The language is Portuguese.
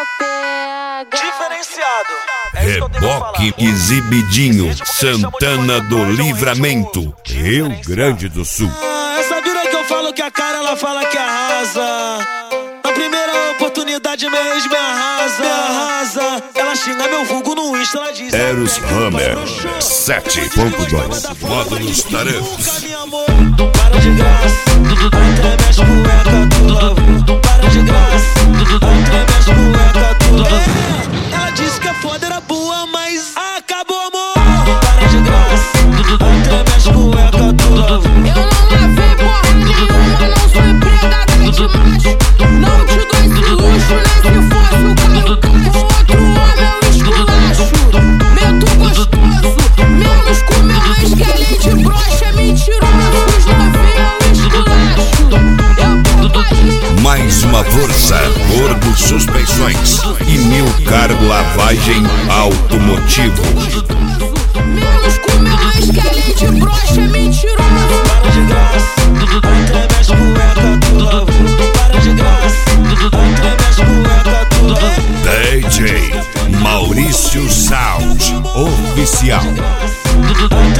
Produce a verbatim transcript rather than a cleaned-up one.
pega. Diferenciado. É isso que eu tenho pra falar. Reboque Exibidinho, Santana do Livramento, Rio Grande do Sul. Ah, essa vira que eu falo que a cara, ela fala que arrasa. Na primeira oportunidade mesmo arrasa, arrasa. Ela xinga meu vulgo no Insta, ela diz Eros Hammer sete ponto dois, módulos tarefas. Não para de graça, até mexe cueca, tu lava. Não para de graça, até mexe cueca, tu lava. Ela disse que a foda era boa, mas acabou, amor. Não para de graça, até mexe cueca, tu lava. Eu não lavei porra nenhuma, não sou empregada de macho. Não te dou esse luxo, nem se fosse o carro com outro homem eu esculacho. Meto gostoso, menos com meu ex que além de broxa é mentiroso. Os novinhos eu esculacho. Eu tô ali. Mais uma força, Gordo Suspensões e Milcar Lavagem Automotivo. Menos com meu ex que além de broxa é mentiroso. Para de graça, até mexe cueca, tu lava. Para de graça, até mexe cueca, tu lava. D J Maurício Sound Oficial. Até